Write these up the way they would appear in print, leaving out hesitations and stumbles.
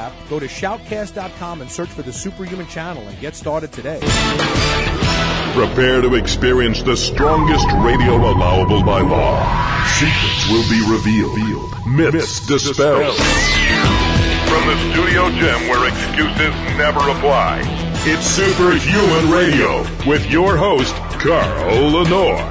app, go to shoutcast.com and search for the Superhuman channel and get started today. Prepare to experience the strongest radio allowable by law. Secrets will be revealed. Myths dispelled. From the studio gym where excuses never apply, it's Superhuman Radio with your host, Carl Lenore.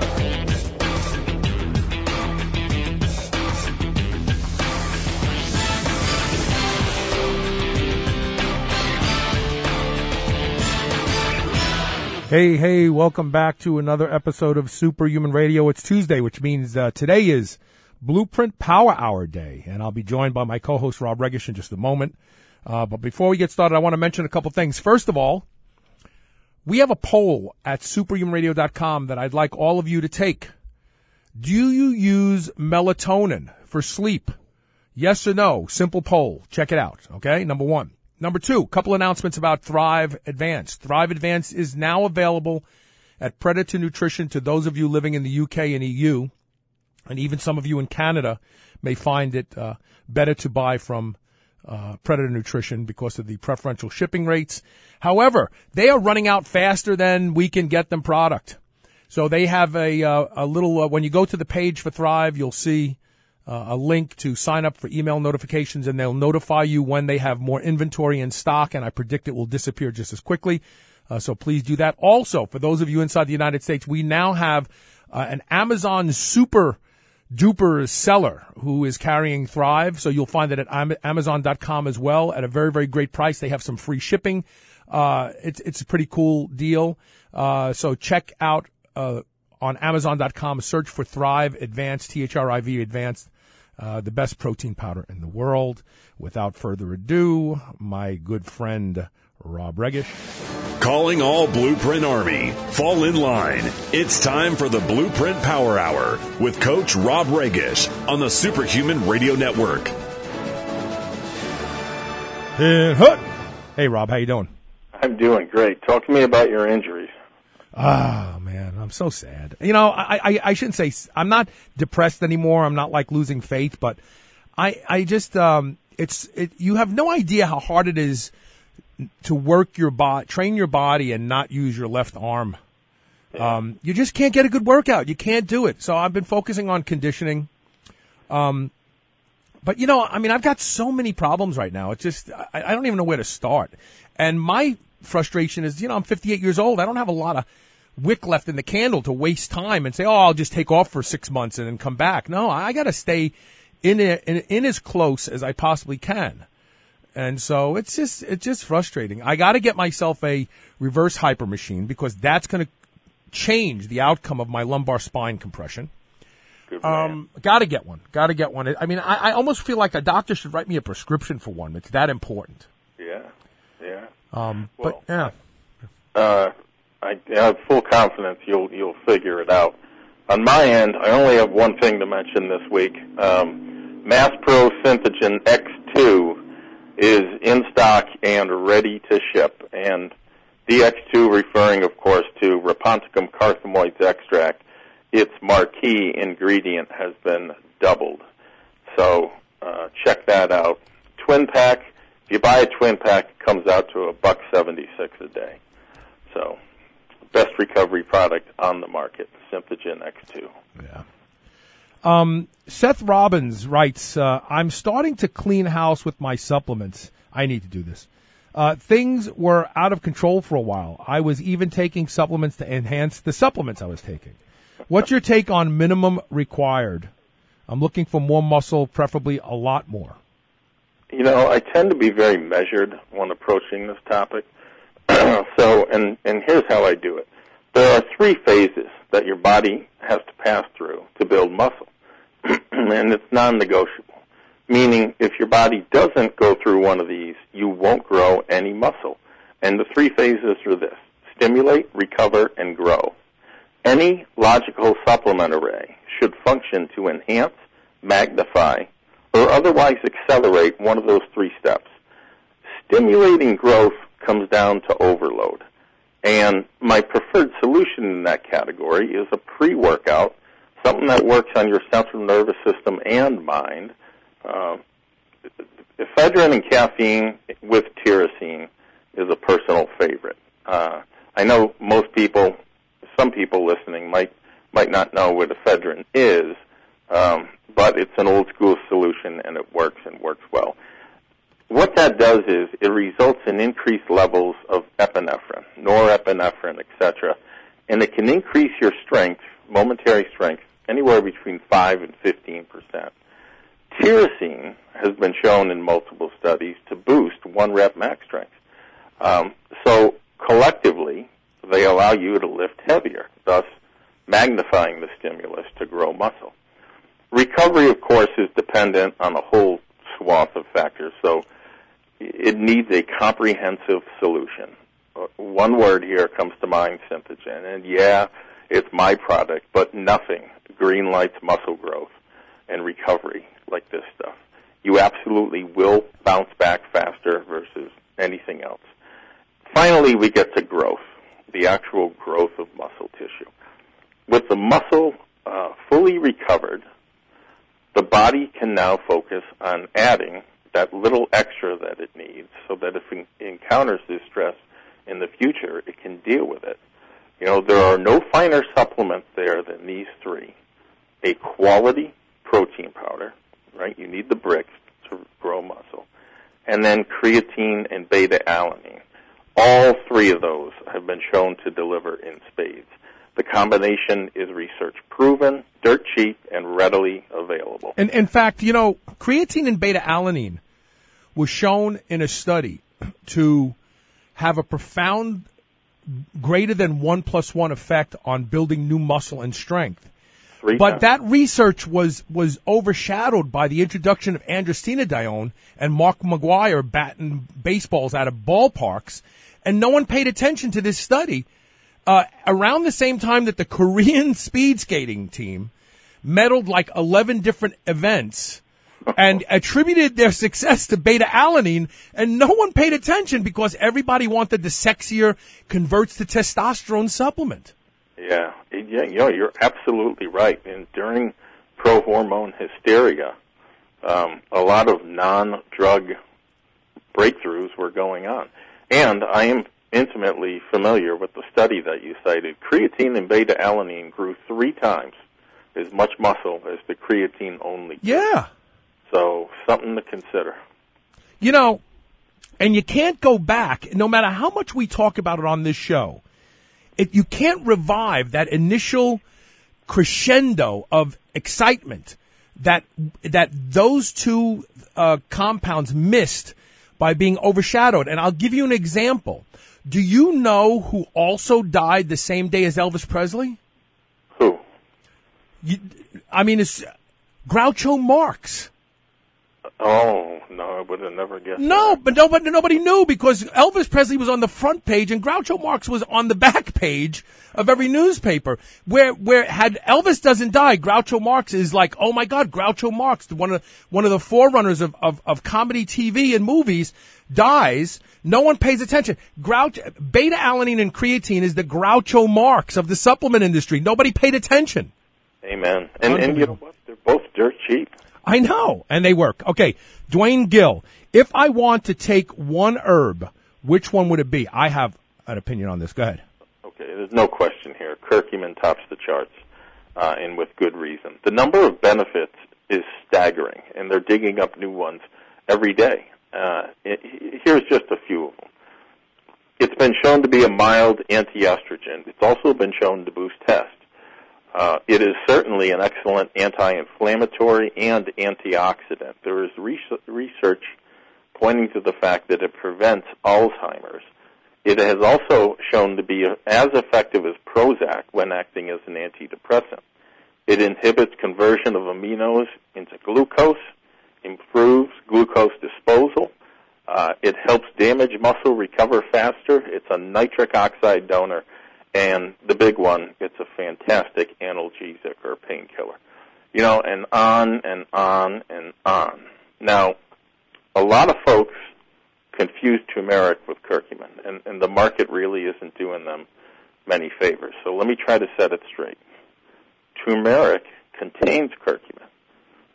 Hey, welcome back to another episode of Superhuman Radio. It's Tuesday, which means today is Blueprint Power Hour Day, and I'll be joined by my co-host Rob Regish in just a moment. But before we get started, I want to mention a couple things. First of all, we have a poll at superhumanradio.com that I'd like all of you to take. Do you use melatonin for sleep? Yes or no? Simple poll. Check it out, okay? Number one. Number two, couple announcements about Thrive Advanced. Thrive Advanced is now available at Predator Nutrition to those of you living in the UK and EU, and even some of you in Canada may find it better to buy from Predator Nutrition because of the preferential shipping rates. However, they are running out faster than we can get them product. So they have a little, when you go to the page for Thrive, you'll see a link to sign up for email notifications, and they'll notify you when they have more inventory in stock, and I predict it will disappear just as quickly. So please do that. Also, for those of you inside the United States, we now have an Amazon super duper seller who is carrying Thrive. So you'll find that at Amazon.com as well at a very, very great price. They have some free shipping. It's a pretty cool deal. So check out on Amazon.com, search for Thrive Advanced, THRIV Advanced, the best protein powder in the world. Without further ado, my good friend Rob Regish. Calling all Blueprint Army. Fall in line. It's time for the Blueprint Power Hour with Coach Rob Regish on the Superhuman Radio Network. Hey, Rob, how you doing? I'm doing great. Talk to me about your injuries. Oh, man, I'm so sad. You know, I shouldn't say I'm not depressed anymore. I'm not like losing faith, but I just you have no idea how hard it is to work your body, train your body, and not use your left arm. Yeah. You just can't get a good workout. You can't do it. So I've been focusing on conditioning. But you know, I mean, I've got so many problems right now. It's just I don't even know where to start. And my frustration is, you know, I'm 58 years old. I don't have a lot of wick left in the candle to waste time and say, oh, I'll just take off for 6 months and then come back. No, I got to stay in as close as I possibly can. And so it's just frustrating. I got to get myself a reverse hyper machine because that's going to change the outcome of my lumbar spine compression. Got to get one. I mean, I almost feel like a doctor should write me a prescription for one. It's that important. Yeah. But yeah. I have full confidence you'll figure it out. On my end, I only have one thing to mention this week. Mass Pro Synthogen X2 is in stock and ready to ship. And DX2 referring, of course, to Raponticum carthamoids extract. Its marquee ingredient has been doubled. So check that out. Twin pack. If you buy a twin pack, it comes out to $1.76 a day. So, best recovery product on the market, Synthogen X2. Yeah. Seth Robbins writes, I'm starting to clean house with my supplements. I need to do this. Things were out of control for a while. I was even taking supplements to enhance the supplements I was taking. What's your take on minimum required? I'm looking for more muscle, preferably a lot more. You know, I tend to be very measured when approaching this topic. And here's how I do it. There are 3 phases that your body has to pass through to build muscle. And it's non-negotiable. Meaning, if your body doesn't go through one of these, you won't grow any muscle. And the 3 phases are this: stimulate, recover, and grow. Any logical supplement array should function to enhance, magnify, or otherwise accelerate one of those 3 steps. Stimulating growth comes down to overload. And my preferred solution in that category is a pre-workout, something that works on your central nervous system and mind. Ephedrine and caffeine with tyrosine is a personal favorite. I know some people listening might not know what ephedrine is, but it's an old school solution and it works well. What that does is it results in increased levels of epinephrine, norepinephrine, etc., and it can increase your strength, momentary strength, anywhere between 5 and 15%. Tyrosine has been shown in multiple studies to boost 1 rep max strength. So collectively, they allow you to lift heavier, thus magnifying the stimulus to grow muscle. Recovery, of course, is dependent on a whole swath of factors, so it needs a comprehensive solution. One word here comes to mind, Synthogen, and yeah, it's my product, but nothing green lights muscle growth and recovery like this stuff. You absolutely will bounce back faster versus anything else. Finally, we get to growth, the actual growth of muscle tissue. With the muscle fully recovered, the body can now focus on adding that little extra that it needs so that if it encounters this stress in the future, it can deal with it. You know, there are no finer supplements there than these three. A quality protein powder, right? You need the bricks to grow muscle. And then creatine and beta-alanine. All three of those have been shown to deliver in spades. The combination is research proven, dirt cheap, and readily available. And in fact, you know, creatine and beta-alanine was shown in a study to have a profound greater than 1+1 effect on building new muscle and strength. But that research was overshadowed by the introduction of androstenedione and Mark McGwire batting baseballs out of ballparks, and no one paid attention to this study. Around the same time that the Korean speed skating team medaled like 11 different events and attributed their success to beta-alanine, and no one paid attention because everybody wanted the sexier converts to testosterone supplement. Yeah, you're absolutely right. And during pro-hormone hysteria, a lot of non-drug breakthroughs were going on. And I am intimately familiar with the study that you cited. Creatine and beta-alanine grew 3 times as much muscle as the creatine only grew. Yeah. So something to consider. You know, and you can't go back, no matter how much we talk about it on this show. You can't revive that initial crescendo of excitement that those two compounds missed by being overshadowed. And I'll give you an example. Do you know who also died the same day as Elvis Presley? Who? It's Groucho Marx. Oh, no, I would have never guessed. No, but nobody knew because Elvis Presley was on the front page and Groucho Marx was on the back page of every newspaper. Where had Elvis doesn't die, Groucho Marx is like, oh my God, Groucho Marx, one of the forerunners of comedy TV and movies, dies. No one pays attention. Beta-alanine and creatine is the Groucho Marx of the supplement industry. Nobody paid attention. Amen. And you know what? They're both dirt cheap. I know, and they work. Okay, Dwayne Gill, if I want to take one herb, which one would it be? I have an opinion on this. Go ahead. Okay, there's no question here. Curcumin tops the charts, and with good reason. The number of benefits is staggering, and they're digging up new ones every day. Here's just a few of them. It's been shown to be a mild anti-estrogen. It's also been shown to boost tests. It is certainly an excellent anti-inflammatory and antioxidant. There is research pointing to the fact that it prevents Alzheimer's. It has also shown to be as effective as Prozac when acting as an antidepressant. It inhibits conversion of aminos into glucose, improves glucose disposal. It helps damaged muscle recover faster. It's a nitric oxide donor. And the big one, it's a fantastic analgesic or painkiller. You know, and on and on and on. Now, a lot of folks confuse turmeric with curcumin, and the market really isn't doing them many favors. So let me try to set it straight. Turmeric contains curcumin.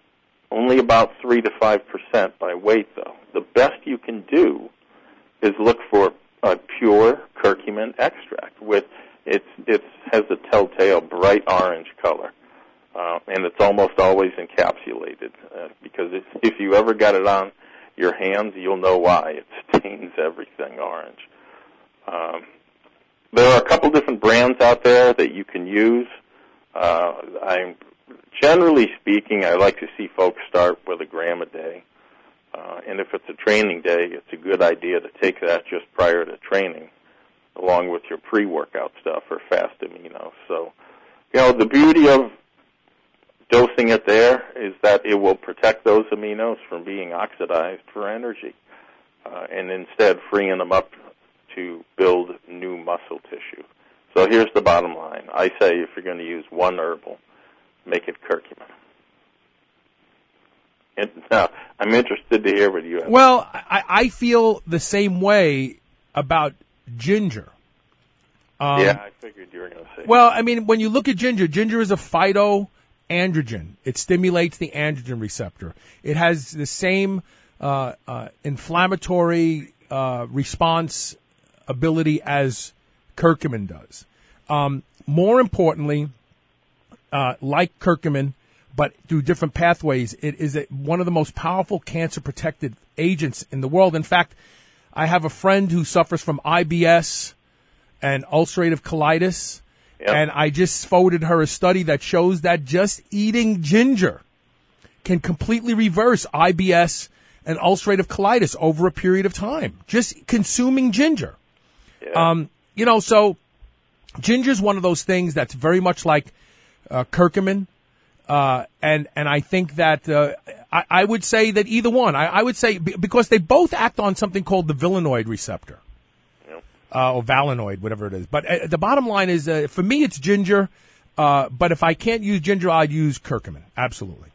only about 3 to 5% by weight, though. The best you can do is look for a pure curcumin extract with it has a telltale bright orange color, and it's almost always encapsulated because if you ever got it on your hands, you'll know why. It stains everything orange. There are a couple different brands out there that you can use. Generally speaking, I like to see folks start with a gram a day. And if it's a training day, it's a good idea to take that just prior to training, along with your pre-workout stuff or fast aminos. So, the beauty of dosing it there is that it will protect those aminos from being oxidized for energy, and instead freeing them up to build new muscle tissue. So here's the bottom line. I say if you're going to use one herbal, make it curcumin. And now, I'm interested to hear what you have. Well, I feel the same way about ginger. Yeah, I figured you were going to say. Well, I mean, when you look at ginger is a phytoandrogen. It stimulates the androgen receptor. It has the same inflammatory response ability as curcumin does. More importantly, like curcumin, but through different pathways, it is one of the most powerful cancer-protected agents in the world. In fact, I have a friend who suffers from IBS and ulcerative colitis, and I just forwarded her a study that shows that just eating ginger can completely reverse IBS and ulcerative colitis over a period of time. Just consuming ginger. Yeah. So ginger is one of those things that's very much like curcumin. And I think that I would say that either one. I would say because they both act on something called the vilanoid receptor, or valanoid, whatever it is. But the bottom line is, for me, it's ginger. But if I can't use ginger, I'd use curcumin. Absolutely.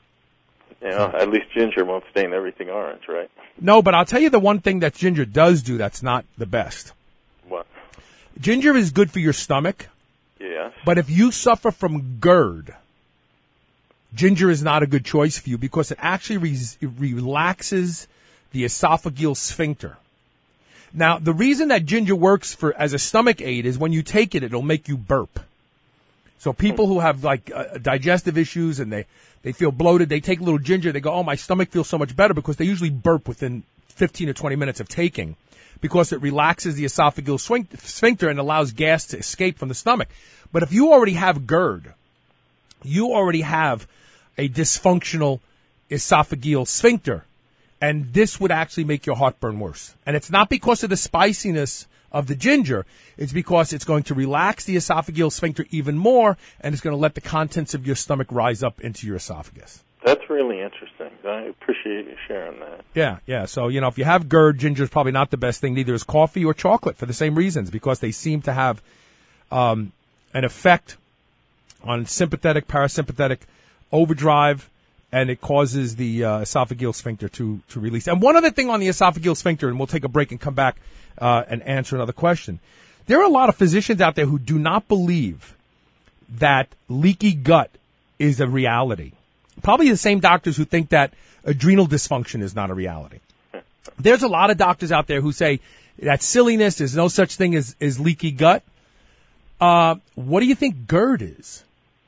At least ginger won't stain everything orange, right? No, but I'll tell you the one thing that ginger does do that's not the best. What? Ginger is good for your stomach. Yes. But if you suffer from GERD, ginger is not a good choice for you because it actually relaxes the esophageal sphincter. Now, the reason that ginger works as a stomach aid is when you take it, it'll make you burp. So people who have digestive issues and they feel bloated, they take a little ginger, they go, oh, my stomach feels so much better, because they usually burp within 15 to 20 minutes of taking, because it relaxes the esophageal sphincter and allows gas to escape from the stomach. But if you already have GERD, you already have a dysfunctional esophageal sphincter, and this would actually make your heartburn worse. And it's not because of the spiciness of the ginger. It's because it's going to relax the esophageal sphincter even more, and it's going to let the contents of your stomach rise up into your esophagus. That's really interesting. I appreciate you sharing that. Yeah. So, if you have GERD, ginger is probably not the best thing. Neither is coffee or chocolate for the same reasons, because they seem to have an effect on sympathetic, parasympathetic overdrive, and it causes the esophageal sphincter to release. And one other thing on the esophageal sphincter, and we'll take a break and come back and answer another question. There are a lot of physicians out there who do not believe that leaky gut is a reality. Probably the same doctors who think that adrenal dysfunction is not a reality. There's a lot of doctors out there who say that's silliness, there's no such thing as leaky gut. What do you think GERD is?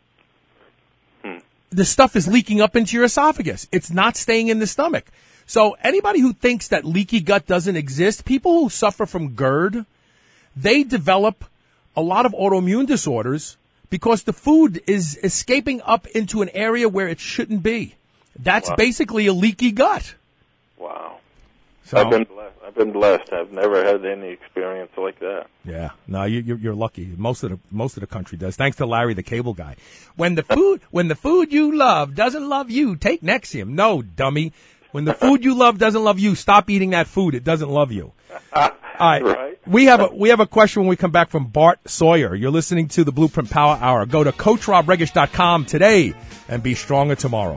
The stuff is leaking up into your esophagus. It's not staying in the stomach. So anybody who thinks that leaky gut doesn't exist, people who suffer from GERD, they develop a lot of autoimmune disorders because the food is escaping up into an area where it shouldn't be. That's basically a leaky gut. Wow. So, I've been blessed. I've never had any experience like that. Yeah. No, you're lucky. Most of the country does. Thanks to Larry, the cable guy. When the food you love doesn't love you, take Nexium. No, dummy. When the food you love doesn't love you, stop eating that food. It doesn't love you. All right. Right. We have a question when we come back from Bart Sawyer. You're listening to the Blueprint Power Hour. Go to CoachRobRegish.com today and be stronger tomorrow.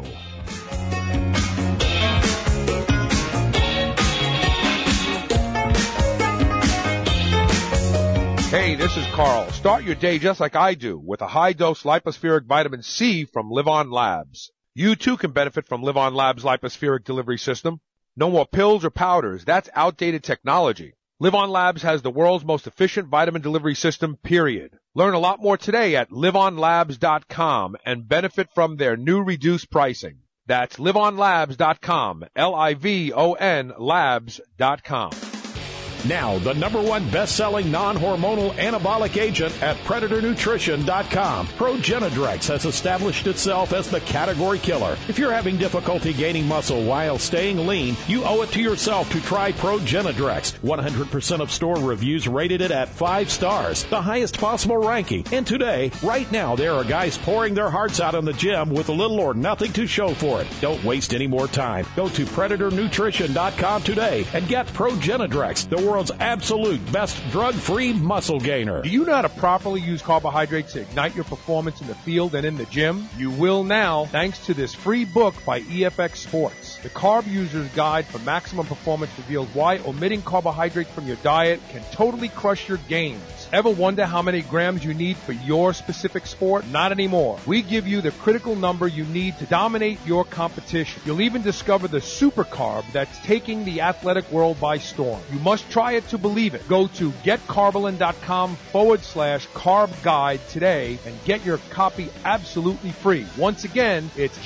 Hey, this is Carl. Start your day just like I do with a high-dose lipospheric vitamin C from Live On Labs. You too can benefit from Live On Labs' lipospheric delivery system. No more pills or powders. That's outdated technology. Live On Labs has the world's most efficient vitamin delivery system, period. Learn a lot more today at liveonlabs.com and benefit from their new reduced pricing. That's liveonlabs.com, Livon labs.com. Now, the #1 best-selling non-hormonal anabolic agent at PredatorNutrition.com. Progenadrex has established itself as the category killer. If you're having difficulty gaining muscle while staying lean, you owe it to yourself to try Progenadrex. 100% of store reviews rated it at 5 stars, the highest possible ranking. And today, right now, there are guys pouring their hearts out in the gym with little or nothing to show for it. Don't waste any more time. Go to PredatorNutrition.com today and get Progenadrex, the world's absolute best drug-free muscle gainer. Do you know how to properly use carbohydrates to ignite your performance in the field and in the gym? You will now, thanks to this free book by EFX Sports. The Carb User's Guide for Maximum Performance reveals why omitting carbohydrates from your diet can totally crush your gains. Ever wonder how many grams you need for your specific sport? Not anymore. We give you the critical number you need to dominate your competition. You'll even discover the super carb that's taking the athletic world by storm. You must try it to believe it. Go to getcarbolyn.com/carb guide today and get your copy absolutely free. Once again, it's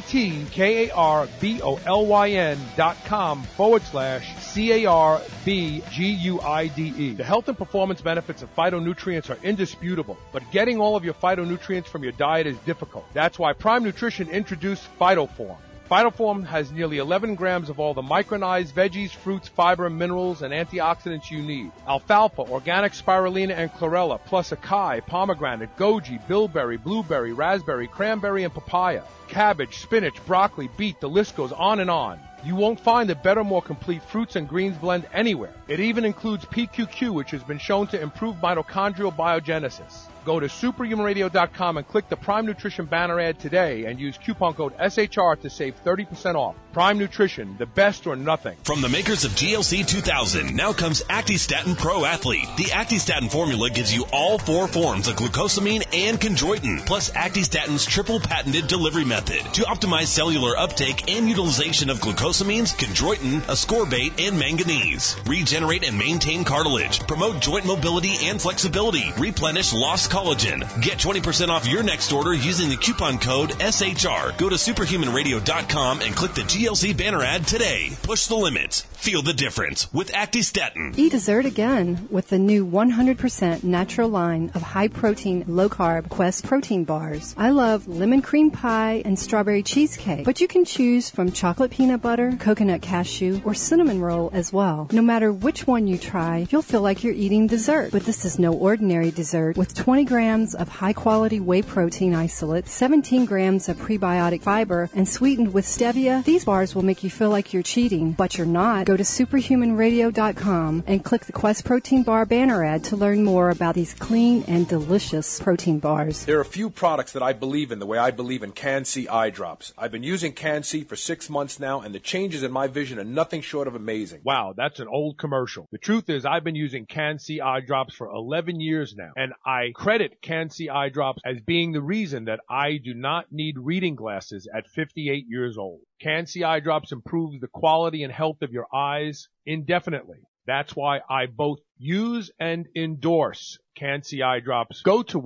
getkarbolyn.com/CARBGUIDE. The health and performance benefits of phytonutrients are indisputable, but getting all of your phytonutrients from your diet is difficult. That's why Prime Nutrition introduced Phytoform. Phytoform has nearly 11 grams of all the micronized veggies, fruits, fiber, minerals, and antioxidants you need. Alfalfa, organic spirulina, and chlorella, plus acai, pomegranate, goji, bilberry, blueberry, raspberry, cranberry, and papaya. Cabbage, spinach, broccoli, beet, the list goes on and on. You won't find a better, more complete fruits and greens blend anywhere. It even includes PQQ, which has been shown to improve mitochondrial biogenesis. Go to superhumanradio.com and click the Prime Nutrition banner ad today and use coupon code SHR to save 30% off. Prime Nutrition, the best or nothing. From the makers of GLC 2000, now comes Actistatin Pro Athlete. The Actistatin formula gives you all 4 forms of glucosamine and chondroitin, plus Actistatin's triple patented delivery method to optimize cellular uptake and utilization of glucosamines, chondroitin, ascorbate, and manganese. Regenerate and maintain cartilage, promote joint mobility and flexibility, replenish lost collagen. Get 20% off your next order using the coupon code SHR. Go to superhumanradio.com and click the GLC banner ad today. Push the limits. Feel the difference with Actistatin. Eat dessert again with the new 100% natural line of high-protein, low-carb Quest protein bars. I love lemon cream pie and strawberry cheesecake, but you can choose from chocolate peanut butter, coconut cashew, or cinnamon roll as well. No matter which one you try, you'll feel like you're eating dessert. But this is no ordinary dessert. With 20 grams of high-quality whey protein isolate, 17 grams of prebiotic fiber, and sweetened with stevia, these bars will make you feel like you're cheating, but you're not. Go to superhumanradio.com and click the Quest Protein Bar banner ad to learn more about these clean and delicious protein bars. There are a few products that I believe in the way I believe in Can-C eye drops. I've been using Can-C for 6 months now, and the changes in my vision are nothing short of amazing. Wow, that's an old commercial. The truth is I've been using Can-C eye drops for 11 years now, and I credit Can-C eye drops as being the reason that I do not need reading glasses at 58 years old. Can-C eye drops improves the quality and health of your eyes indefinitely. That's why I both use and endorse Can-C eye drops. Go to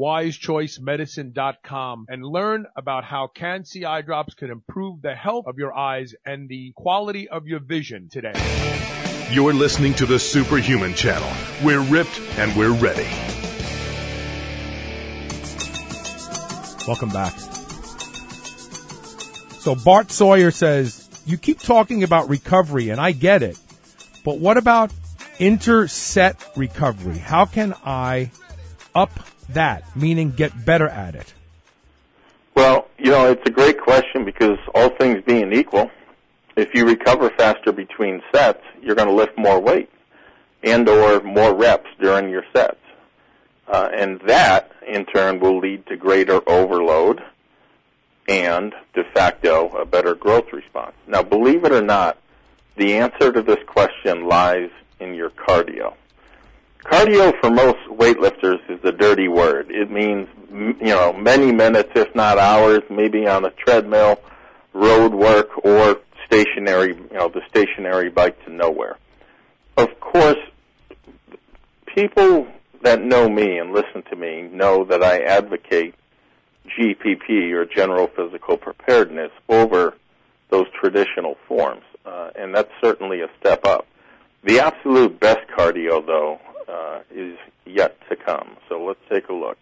wisechoicemedicine.com and learn about how Can-C eye drops can improve the health of your eyes and the quality of your vision today. You're listening to the Superhuman Channel. We're ripped and we're ready. Welcome back. So Bart Sawyer says, you keep talking about recovery, and I get it, but what about inter-set recovery? How can I up that, meaning get better at it? Well, it's a great question because all things being equal, if you recover faster between sets, you're going to lift more weight and or more reps during your sets. And that, in turn, will lead to greater overload and, de facto, a better growth response. Now, believe it or not, the answer to this question lies in your cardio. Cardio for most weightlifters is a dirty word. It means, many minutes, if not hours, maybe on a treadmill road work or stationary, the stationary bike to nowhere. Of course, people that know me and listen to me know that I advocate GPP, or general physical preparedness, over those traditional forms, and that's certainly a step up. The absolute best cardio, though, is yet to come. So let's take a look.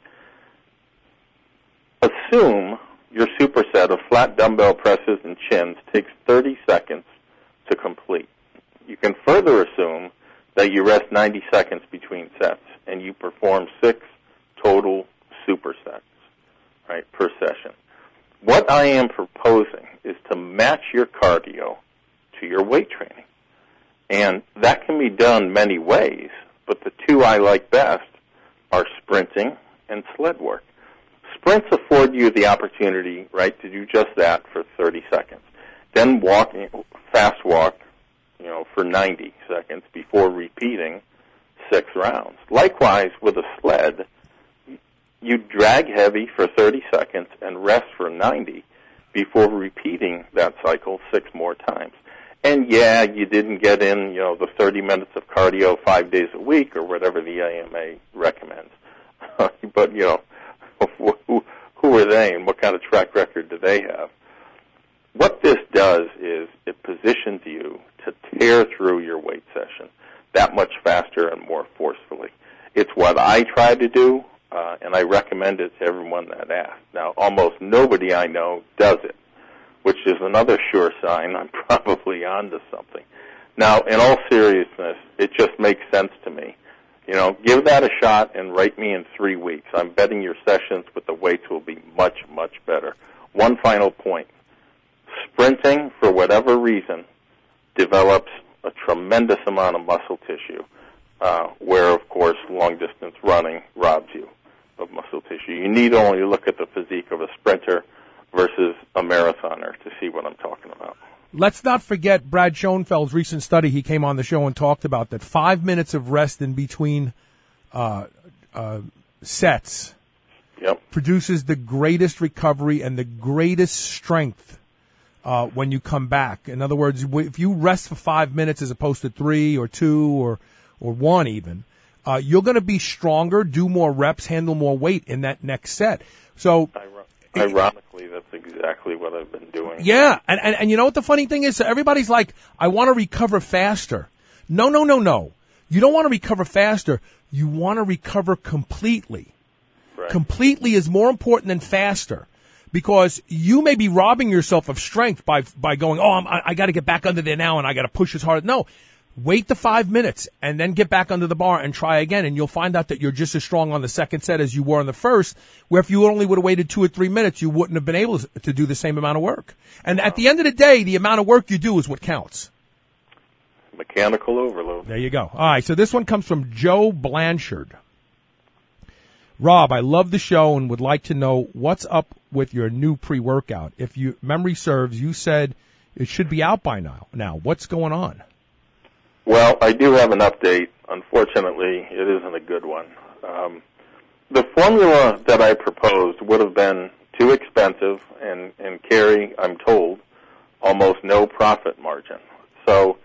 Assume your superset of flat dumbbell presses and chins takes 30 seconds to complete. You can further assume that you rest 90 seconds between sets, and you perform 6 total supersets, right, per session. What I am proposing is to match your cardio to your weight training. And that can be done many ways, but the two I like best are sprinting and sled work. Sprints afford you the opportunity, right, to do just that for 30 seconds. Then fast walk, for 90 seconds before repeating 6 rounds. Likewise, with a sled, you drag heavy for 30 seconds and rest for 90 before repeating that cycle 6 more times. And yeah, you didn't get in, the 30 minutes of cardio 5 days a week or whatever the AMA recommends. But, who are they and what kind of track record do they have? What this does is it positions you to tear through your weight session that much faster and more forcefully. It's what I try to do, and I recommend it to everyone that asks. Now, almost nobody I know does it, which is another sure sign I'm probably onto something. Now, in all seriousness, it just makes sense to me. Give that a shot and write me in 3 weeks. I'm betting your sessions with the weights will be much, much better. One final point. Sprinting, for whatever reason, develops a tremendous amount of muscle tissue, where, of course, long-distance running robs you of muscle tissue. You need only look at the physique of a sprinter versus a marathoner to see what I'm talking about. Let's not forget Brad Schoenfeld's recent study. He came on the show and talked about that 5 minutes of rest in between sets produces the greatest recovery and the greatest strength when you come back. In other words, if you rest for 5 minutes as opposed to 3 or 2 or 1 even, you're going to be stronger, do more reps, handle more weight in that next set. So, ironically, that's exactly what I've been doing. Yeah, and you know what the funny thing is? So everybody's like, I want to recover faster. No. You don't want to recover faster. You want to recover completely. Right. Completely is more important than faster, because you may be robbing yourself of strength by going, I got to get back under there now and I got to push as hard. No. Wait the 5 minutes and then get back under the bar and try again, and you'll find out that you're just as strong on the second set as you were on the first, where if you only would have waited 2 or 3 minutes, you wouldn't have been able to do the same amount of work. And at the end of the day, the amount of work you do is what counts. Mechanical overload. There you go. All right, so this one comes from Joe Blanchard. Rob, I love the show and would like to know what's up with your new pre-workout. If memory serves, you said it should be out by now. Now, what's going on? Well, I do have an update. Unfortunately, it isn't a good one. The formula that I proposed would have been too expensive and carry, I'm told, almost no profit margin. So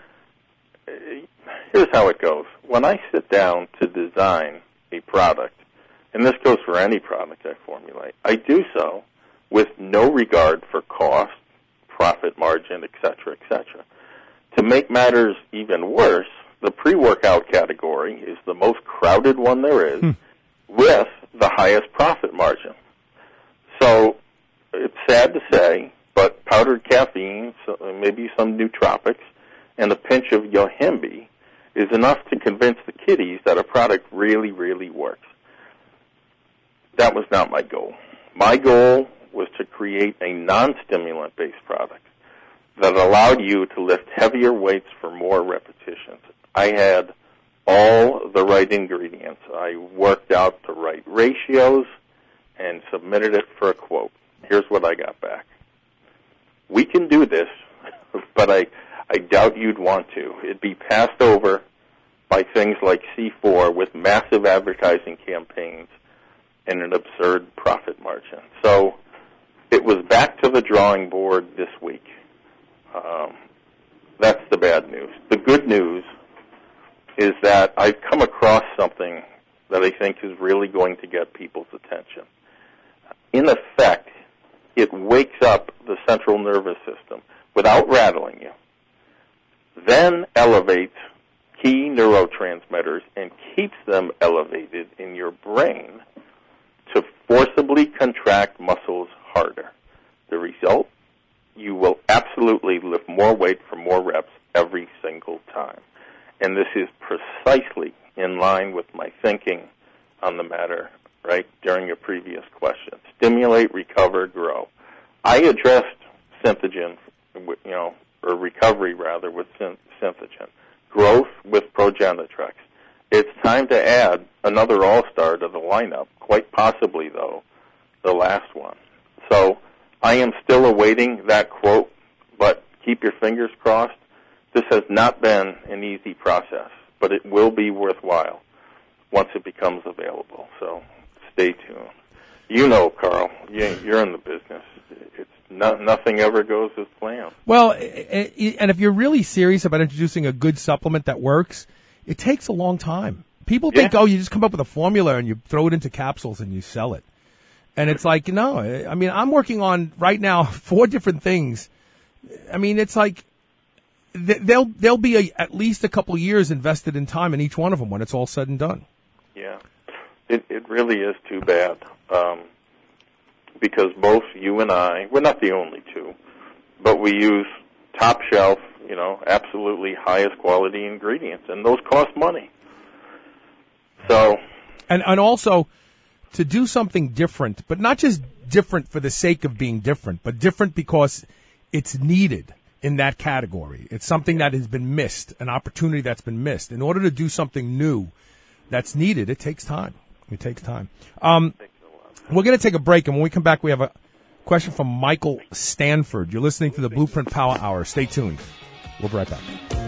here's how it goes. When I sit down to design a product, and this goes for any product I formulate, I do so with no regard for cost, profit margin, et cetera, et cetera. To make matters even worse, the pre-workout category is the most crowded one there is, with the highest profit margin. So it's sad to say, but powdered caffeine, maybe some nootropics, and a pinch of Yohimbe is enough to convince the kiddies that a product really, really works. That was not my goal. My goal was to create a non-stimulant-based product that allowed you to lift heavier weights for more repetitions. I had all the right ingredients. I worked out the right ratios and submitted it for a quote. Here's what I got back. We can do this, but I doubt you'd want to. It'd be passed over by things like C4 with massive advertising campaigns and an absurd profit margin. So it was back to the drawing board this week. That's the bad news. The good news is that I've come across something that I think is really going to get people's attention. In effect, it wakes up the central nervous system without rattling you, then elevates key neurotransmitters and keeps them elevated in your brain to forcibly contract muscles harder. The result? You will absolutely lift more weight for more reps every single time. And this is precisely in line with my thinking on the matter, right, during a previous question. Stimulate, recover, grow. I addressed Synthogen, or recovery rather, with Synthogen. Growth with Progenitrex. It's time to add another all-star to the lineup, quite possibly, though, the last one. So I am still awaiting that quote, but keep your fingers crossed. This has not been an easy process, but it will be worthwhile once it becomes available. So stay tuned. You know, Carl, you're in the business. It's nothing ever goes as planned. Well, and if you're really serious about introducing a good supplement that works, it takes a long time. People think, you just come up with a formula and you throw it into capsules and you sell it. And it's like, no, I mean, I'm working on right now 4 different things. I mean, it's like there'll be at least a couple of years invested in time in each one of them when it's all said and done. Yeah, it really is too bad because both you and I, we're not the only two, but we use top shelf, absolutely highest quality ingredients, and those cost money. So, and also, to do something different, but not just different for the sake of being different, but different because it's needed in that category. It's something that has been missed, an opportunity that's been missed. In order to do something new that's needed, it takes time. It takes time. We're going to take a break, and when we come back, we have a question from Michael Stanford. You're listening to the Blueprint Power Hour. Stay tuned. We'll be right back.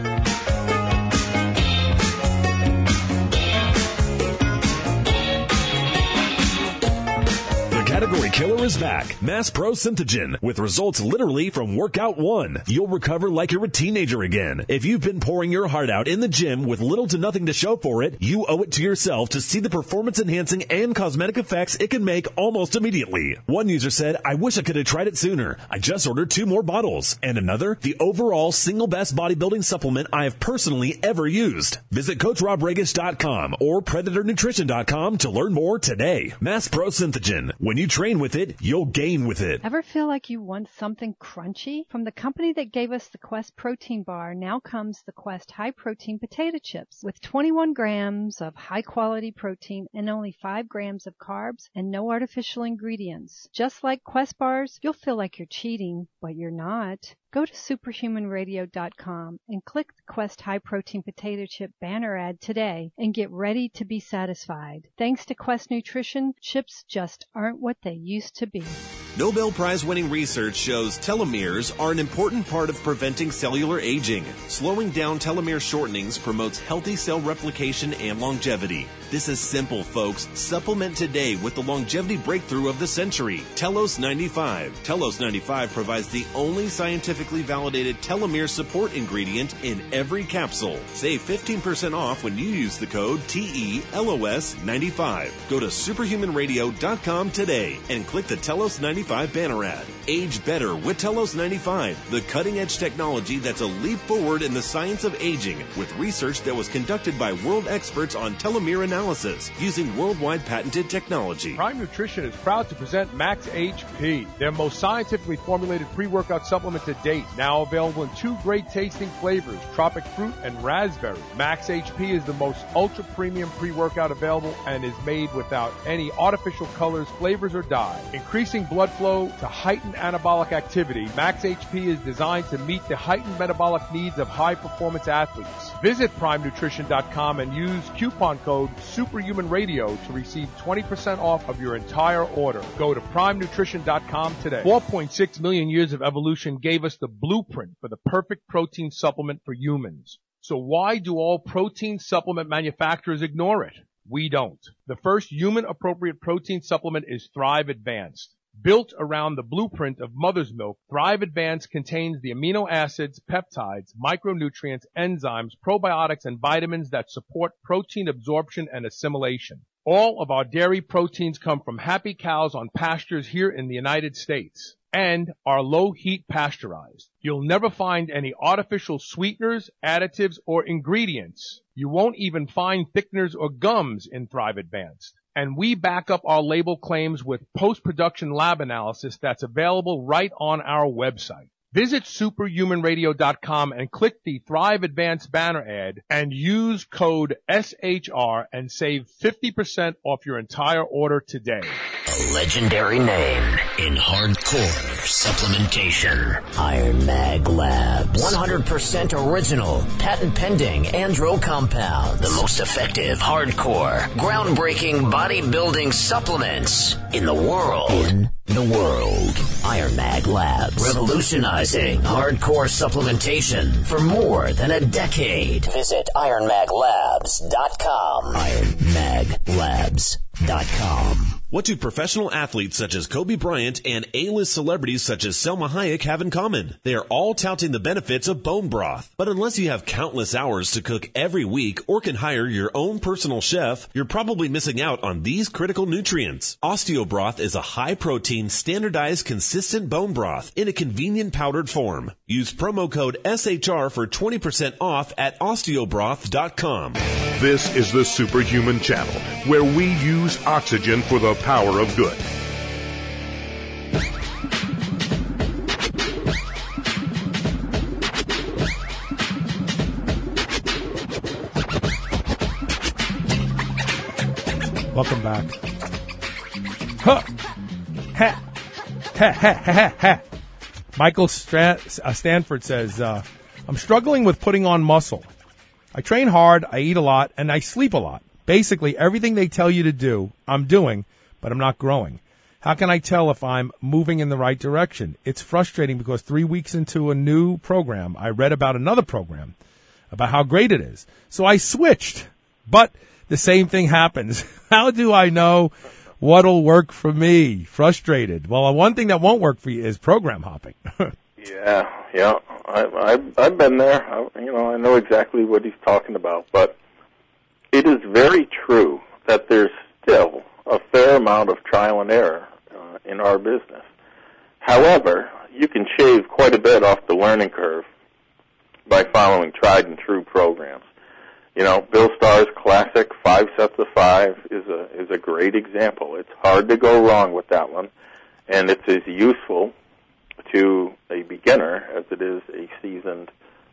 Category Killer is back. Mass Pro Synthogen, with results literally from workout 1. You'll recover like you're a teenager again. If you've been pouring your heart out in the gym with little to nothing to show for it, you owe it to yourself to see the performance-enhancing and cosmetic effects it can make almost immediately. One user said, I wish I could have tried it sooner. I just ordered 2 more bottles. And another, the overall single best bodybuilding supplement I have personally ever used. Visit CoachRobRegish.com or PredatorNutrition.com to learn more today. Mass Pro Synthogen. When you train with it, you'll gain with it. Ever feel like you want something crunchy? From the company that gave us the Quest protein bar, now comes the Quest high protein potato chips with 21 grams of high quality protein and only 5 grams of carbs and no artificial ingredients. Just like Quest bars, you'll feel like you're cheating, but you're not. Go to superhumanradio.com and click the Quest High Protein Potato Chip banner ad today and get ready to be satisfied. Thanks to Quest Nutrition, chips just aren't what they used to be. Nobel Prize-winning research shows telomeres are an important part of preventing cellular aging. Slowing down telomere shortenings promotes healthy cell replication and longevity. This is simple, folks. Supplement today with the longevity breakthrough of the century, Telos 95. Telos 95 provides the only scientifically validated telomere support ingredient in every capsule. Save 15% off when you use the code TELOS95. Go to superhumanradio.com today and click the Telos 95 banner ad. Age better with Telos 95, the cutting-edge technology that's a leap forward in the science of aging with research that was conducted by world experts on telomere analysis using worldwide patented technology. Prime Nutrition is proud to present Max HP, their most scientifically formulated pre-workout supplement to date. Now available in 2 great tasting flavors, tropic fruit and raspberry. Max HP is the most ultra-premium pre-workout available and is made without any artificial colors, flavors, or dye. Increasing blood flow to heighten anabolic activity, Max HP is designed to meet the heightened metabolic needs of high-performance athletes. Visit PrimeNutrition.com and use coupon code SuperhumanRadio to receive 20% off of your entire order. Go to PrimeNutrition.com today. 4.6 million years of evolution gave us the blueprint for the perfect protein supplement for humans. So why do all protein supplement manufacturers ignore it? We don't. The first human-appropriate protein supplement is Thrive Advanced. Built around the blueprint of mother's milk, Thrive Advanced contains the amino acids, peptides, micronutrients, enzymes, probiotics, and vitamins that support protein absorption and assimilation. All of our dairy proteins come from happy cows on pastures here in the United States and are low-heat pasteurized. You'll never find any artificial sweeteners, additives, or ingredients. You won't even find thickeners or gums in Thrive Advanced. And we back up our label claims with post-production lab analysis that's available right on our website. Visit superhumanradio.com and click the Thrive Advanced banner ad and use code SHR and save 50% off your entire order today. A legendary name in hardcore supplementation. Iron Mag Labs. 100% original, patent-pending andro compounds. The most effective, hardcore, groundbreaking bodybuilding supplements in the world. Iron Mag Labs. Revolutionizing hardcore supplementation for more than a decade. Visit IronMagLabs.com. IronMagLabs.com. What do professional athletes such as Kobe Bryant and A-list celebrities such as Selma Hayek have in common? They are all touting the benefits of bone broth. But unless you have countless hours to cook every week or can hire your own personal chef, you're probably missing out on these critical nutrients. OsteoBroth is a high-protein, standardized, consistent bone broth in a convenient powdered form. Use promo code SHR for 20% off at osteobroth.com. This is the Superhuman Channel, where we use oxygen for the power of good. Welcome back. Huh. Ha. Ha, ha, ha, ha. Michael Stanford says, I'm struggling with putting on muscle. I train hard, I eat a lot, and I sleep a lot. Basically, everything they tell you to do, I'm doing, but I'm not growing. How can I tell if I'm moving in the right direction? It's frustrating because 3 weeks into a new program, I read about another program, about how great it is. So I switched, but the same thing happens. How do I know what'll work for me? Frustrated. Well, one thing that won't work for you is program hopping. Yeah. I've been there. I know exactly what he's talking about, but it is very true that there's still a fair amount of trial and error in our business. However, you can shave quite a bit off the learning curve by following tried and true programs. Bill Starr's classic 5 sets of 5 is a great example. It's hard to go wrong with that one, and it's as useful to a beginner as it is a seasoned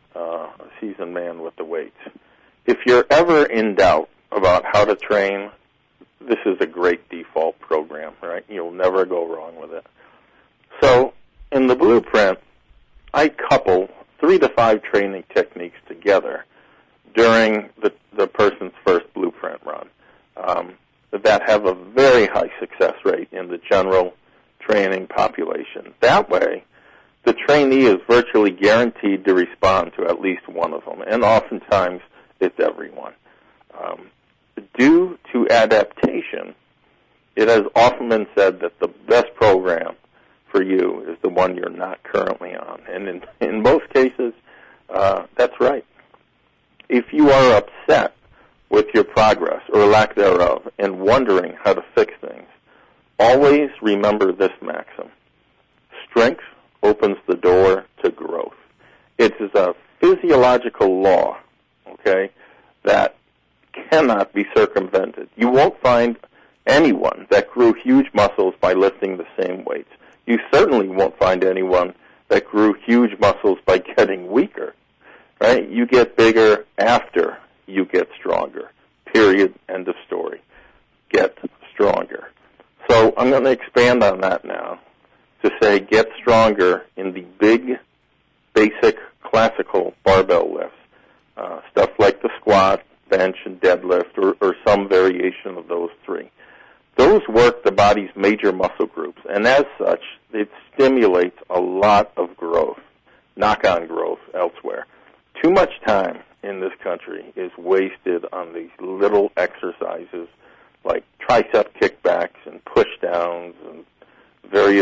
man with the weights. If you're ever in doubt about how to train, this is a great default program, right? You'll never go wrong with it. So in the blueprint, I couple 3 to 5 training techniques together during the person's first blueprint run that have a very high success rate in the general training population. That way, the trainee is virtually guaranteed to respond to at least one of them, and oftentimes it's everyone. Due to adaptation, it has often been said that the best program for you is the one you're not currently on, and in most cases, that's right. If you are upset with your progress or lack thereof and wondering how to fix things, always remember this maxim. Strength opens the door to growth. It is a physiological law, okay, that cannot be circumvented. You won't find anyone that grew huge muscles by lifting the same weights. You certainly won't find anyone that grew huge muscles by getting weaker, right? You get bigger after you get stronger. Period. End of story. Get stronger. So I'm going to expand on that now to say get stronger in the big, basic, classical barbell lifts. Stuff like the squat, bench, and deadlift, or some variation of those 3. Those work the body's major muscle groups, and as such, it stimulates a lot of growth, knock-on growth elsewhere. Too much time in this country is wasted on these little exercises like tricep kickbacks and push-downs and various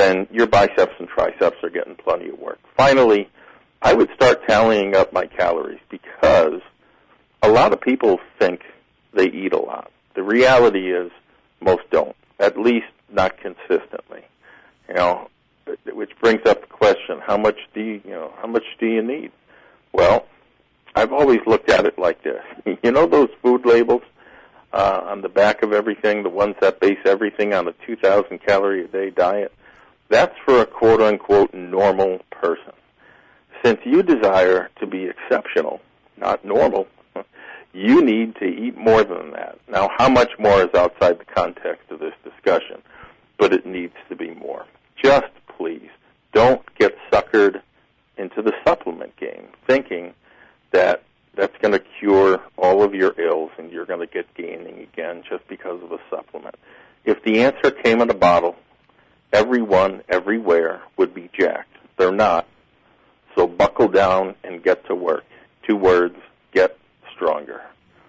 then your biceps and triceps are getting plenty of work. Finally, I would start tallying up my calories because a lot of people think they eat a lot. The reality is most don't, at least not consistently. You know, which brings up the question: how much do you need? Well, I've always looked at it like this. You know those food labels on the back of everything, the ones that base everything on a 2,000 calorie a day diet? That's for a quote unquote normal person. Since you desire to be exceptional, not normal, you need to eat more than that. Now, how much more is outside the context of this discussion, but it needs to be more. Just please don't get suckered into the supplement game, thinking that that's going to cure all of your ills and you're going to get gaining again just because of a supplement. If the answer came in a bottle, everyone, everywhere would be jacked. They're not. So buckle down and get to work. 2 words, get stronger.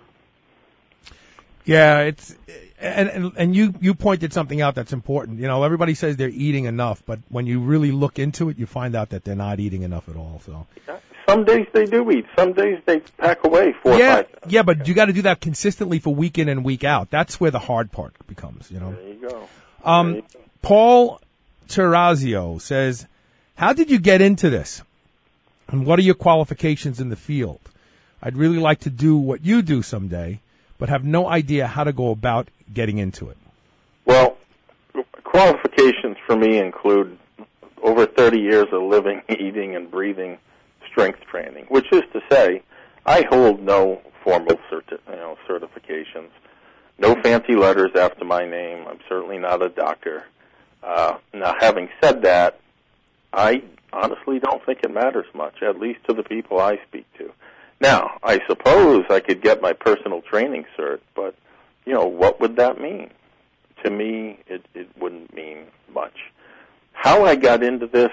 Yeah, it's and you pointed something out that's important. You know, everybody says they're eating enough, but when you really look into it, you find out that they're not eating enough at all. So some days they do eat. Some days they pack away 4 or 5. Yeah, but you got to do that consistently for week in and week out. That's where the hard part becomes. You know. There you go. Paul Terrazio says, "How did you get into this? And what are your qualifications in the field? I'd really like to do what you do someday, but have no idea how to go about getting into it." Well, qualifications for me include over 30 years of living, eating, and breathing strength training, which is to say, I hold no formal certifications, no fancy letters after my name. I'm certainly not a doctor. Now, having said that, I honestly don't think it matters much, at least to the people I speak to. Now, I suppose I could get my personal training cert, but, you know, what would that mean? To me, it wouldn't mean much. How I got into this,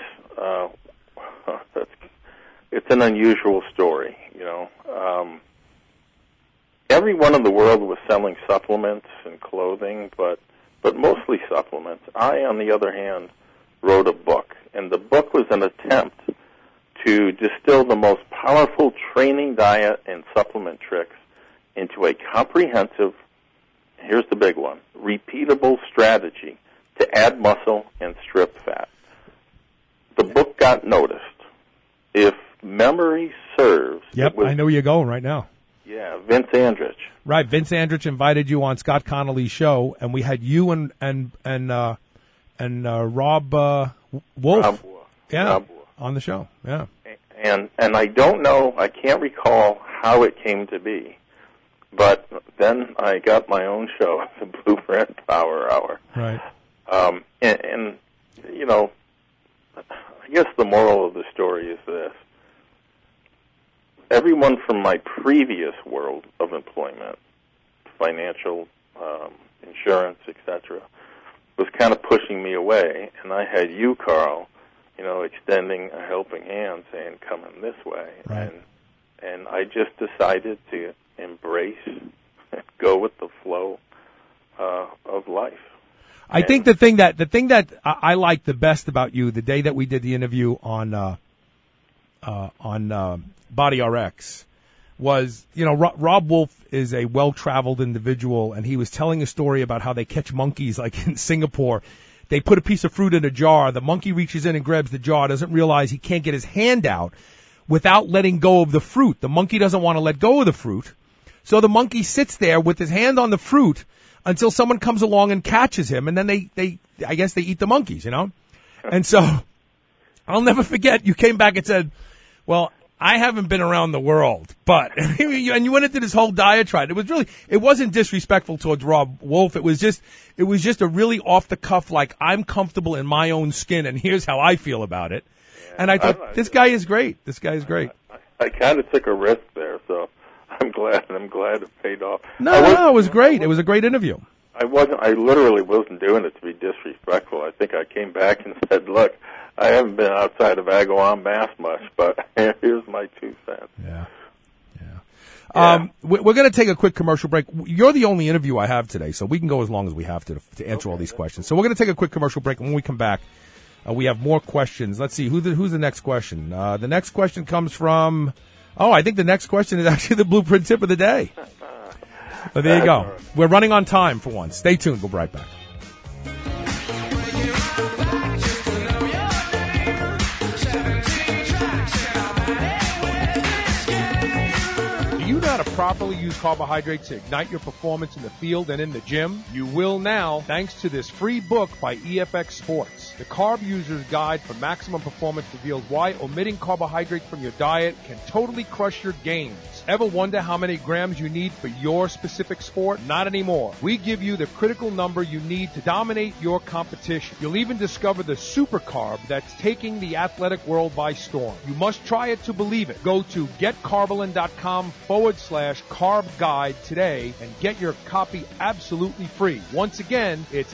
it's an unusual story, you know. Everyone in the world was selling supplements and clothing, but mostly supplements. I, on the other hand, wrote a book, and the book was an attempt to distill the most powerful training diet and supplement tricks into a comprehensive, here's the big one, repeatable strategy to add muscle and strip fat. The book got noticed. If memory serves... Yep, I know where you're going right now. Yeah, Vince Andrich. Right, Vince Andrich invited you on Scott Connolly's show, and we had you and Rob Wolf. Rob on the show, yeah. And I don't know, I can't recall how it came to be, but then I got my own show, the Blueprint Power Hour. Right. And you know, I guess the moral of the story is this. Everyone from my previous world of employment, financial, insurance, etc., was kind of pushing me away, and I had you, Carl, you know, extending a helping hand, saying, come in this way. Right. And I just decided to embrace, go with the flow of life. I think the thing that I liked the best about you, the day that we did the interview on Body RX, was, you know, Rob Wolf is a well-traveled individual, and he was telling a story about how they catch monkeys, like in Singapore. They put a piece of fruit in a jar. The monkey reaches in and grabs the jar, doesn't realize he can't get his hand out without letting go of the fruit. The monkey doesn't want to let go of the fruit. So the monkey sits there with his hand on the fruit until someone comes along and catches him, and then I guess they eat the monkeys, you know? And so I'll never forget, you came back and said, well, I haven't been around the world, but, and you went into this whole diatribe. It wasn't disrespectful towards Rob Wolf. It was just a really off the cuff, like, I'm comfortable in my own skin and here's how I feel about it. Yeah, and I thought, this guy is great. This guy is great. I kind of took a risk there, so I'm glad it paid off. No, it was great. It was a great interview. I literally wasn't doing it to be disrespectful. I think I came back and said, look, I haven't been outside of Agawam, Mass much, but here's my 2 cents. Yeah. We're going to take a quick commercial break. You're the only interview I have today, so we can go as long as we have to answer all these questions. So we're going to take a quick commercial break, and when we come back, We have more questions. Let's see, who's the next question? The next question comes from, I think the next question is actually the Blueprint tip of the day. But there you go. We're running on time for once. Stay tuned. We'll be right back. How to properly use carbohydrates to ignite your performance in the field and in the gym? You will now, thanks to this free book by EFX Sports. The Carb User's Guide for Maximum Performance reveals why omitting carbohydrates from your diet can totally crush your gains. Ever wonder how many grams you need for your specific sport? Not anymore. We give you the critical number you need to dominate your competition. You'll even discover the super carb that's taking the athletic world by storm. You must try it to believe it. Go to getcarbolyn.com/carb guide today and get your copy absolutely free. Once again, it's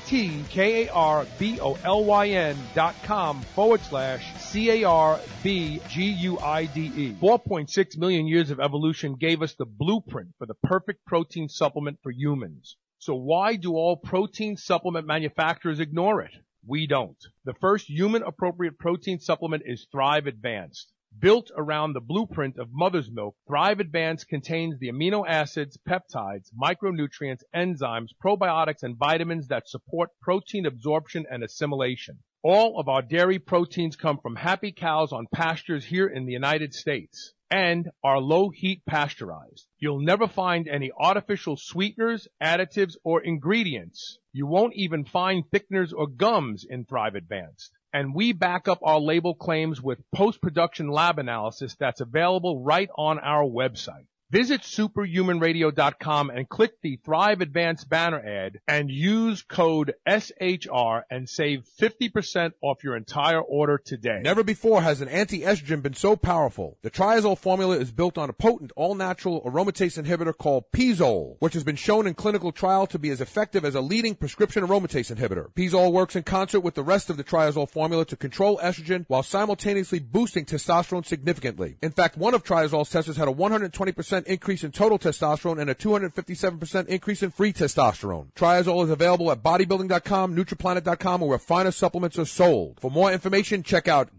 getkarbolyn.com/CARBGUIDE. 4.6 million years of evolution gave us the blueprint for the perfect protein supplement for humans. So why do all protein supplement manufacturers ignore it? We don't. The first human-appropriate protein supplement is Thrive Advanced. Built around the blueprint of mother's milk, Thrive Advanced contains the amino acids, peptides, micronutrients, enzymes, probiotics, and vitamins that support protein absorption and assimilation. All of our dairy proteins come from happy cows on pastures here in the United States and are low-heat pasteurized. You'll never find any artificial sweeteners, additives, or ingredients. You won't even find thickeners or gums in Thrive Advanced. And we back up our label claims with post-production lab analysis that's available right on our website. Visit superhumanradio.com and click the Thrive Advanced banner ad and use code SHR and save 50% off your entire order today. Never before has an anti-estrogen been so powerful. The Triazole formula is built on a potent all-natural aromatase inhibitor called Pizole, which has been shown in clinical trial to be as effective as a leading prescription aromatase inhibitor. Pizole works in concert with the rest of the Triazole formula to control estrogen while simultaneously boosting testosterone significantly. In fact, one of Triazole's testers had a 120% increase in total testosterone and a 257% increase in free testosterone. Triazole is available at bodybuilding.com, nutriplanet.com, or where finer supplements are sold. For more information, check out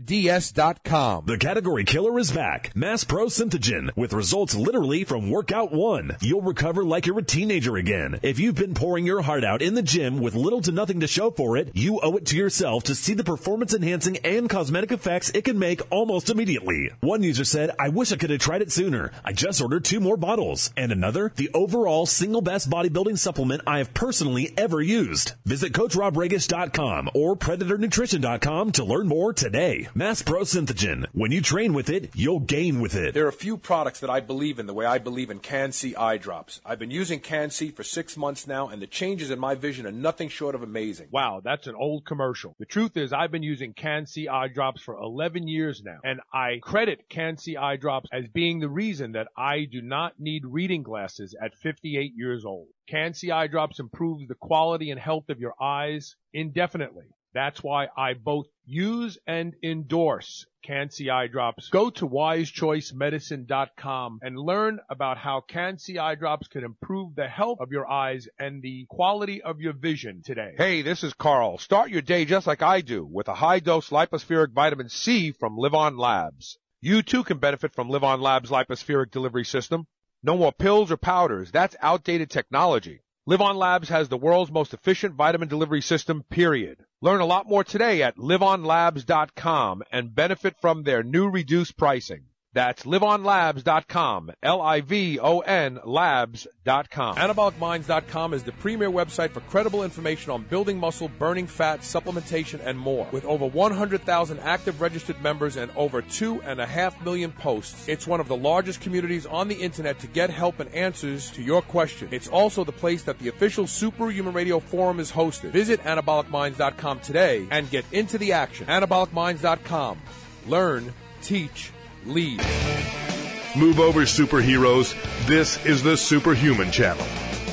getds.com. The category killer is back. Mass Pro Synthogen, with results literally from workout one. You'll recover like you're a teenager again. If you've been pouring your heart out in the gym with little to nothing to show for it, you owe it to yourself to see the performance-enhancing and cosmetic effects it can make almost immediately. One user said, "I wish I could have tried it sooner. I just ordered 2 more bottles." And another, "The overall single best bodybuilding supplement I have personally ever used." Visit CoachRobRegish.com or PredatorNutrition.com to learn more today. Mass Pro Synthogen. When you train with it, you'll gain with it. There are a few products that I believe in the way I believe in Can-C eye drops. I've been using Can-C for 6 months now, and the changes in my vision are nothing short of amazing. Wow, that's an old commercial. The truth is I've been using Can-C eye drops for 11 years now, and I credit Can-C eye drops as being the reason that I do not need reading glasses at 58 years old. Can-C eye drops improves the quality and health of your eyes indefinitely. That's why I both use and endorse Can-C eye drops. Go to wisechoicemedicine.com and learn about how Can-C eye drops can improve the health of your eyes and the quality of your vision today. Hey, this is Carl. Start your day just like I do with a high-dose lipospheric vitamin C from Live On Labs. You too can benefit from Live On Labs' lipospheric delivery system. No more pills or powders. That's outdated technology. Live On Labs has the world's most efficient vitamin delivery system, period. Learn a lot more today at liveonlabs.com and benefit from their new reduced pricing. That's liveonlabs.com, Livon labs.com. AnabolicMinds.com is the premier website for credible information on building muscle, burning fat, supplementation, and more. With over 100,000 active registered members and over 2.5 million posts, it's one of the largest communities on the internet to get help and answers to your questions. It's also the place that the official Superhuman Radio Forum is hosted. Visit AnabolicMinds.com today and get into the action. AnabolicMinds.com. Learn, teach, lead. Move over, superheroes. This is the Superhuman Channel.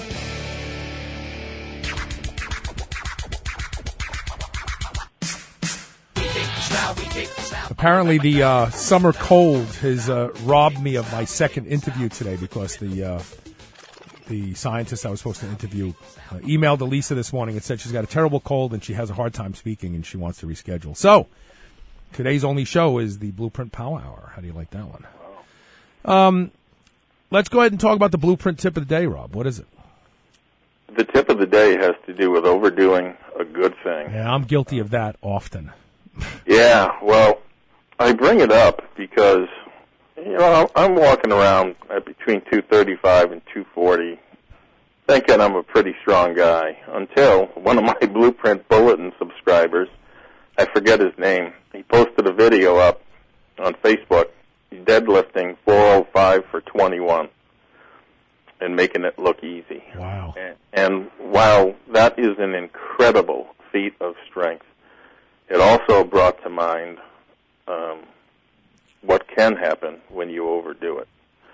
Apparently the summer cold has robbed me of my second interview today because the the scientist I was supposed to interview, emailed Elisa this morning and said she's got a terrible cold and she has a hard time speaking and she wants to reschedule. So today's only show is the Blueprint Power Hour. How do you like that one? Let's go ahead and talk about the Blueprint tip of the day, Rob. What is it? The tip of the day has to do with overdoing a good thing. Yeah, I'm guilty of that often. Yeah, well, I bring it up because, I'm walking around at between 235 and 240, thinking I'm a pretty strong guy, until one of my Blueprint Bulletin subscribers, I forget his name, he posted a video up on Facebook, deadlifting 405 for 21 and making it look easy. Wow. And while that is an incredible feat of strength, it also brought to mind what can happen when you overdo it.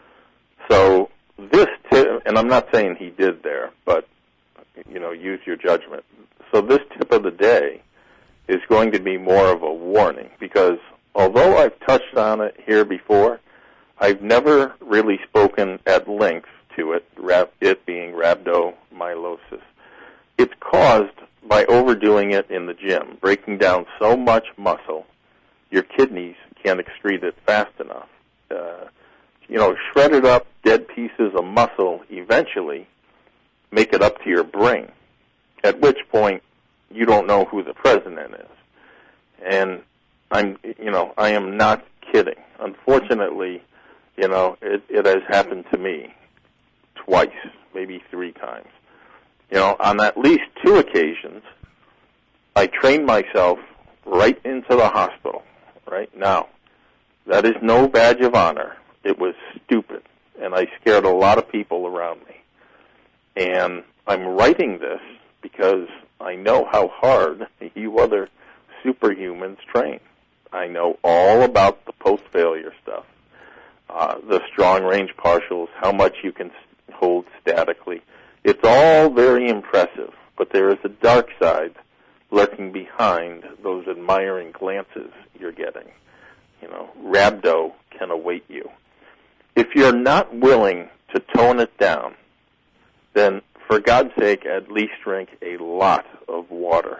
So this tip, and I'm not saying he did there, but, use your judgment. So this tip of the day is going to be more of a warning, because although I've touched on it here before, I've never really spoken at length to it being rhabdomyolysis. It's caused by overdoing it in the gym, breaking down so much muscle, your kidneys can't excrete it fast enough. Shredded up dead pieces of muscle eventually make it up to your brain, at which point you don't know who the president is. And I am not kidding. Unfortunately, it has happened to me twice, maybe 3 times. On at least 2 occasions, I trained myself right into the hospital. Right now, that is no badge of honor. It was stupid, and I scared a lot of people around me. And I'm writing this because I know how hard you other superhumans train. I know all about the post-failure stuff, the strong range partials, how much you can hold statically. It's all very impressive, but there is a dark side lurking behind those admiring glances you're getting. Rhabdo can await you. If you're not willing to tone it down, then for God's sake, at least drink a lot of water.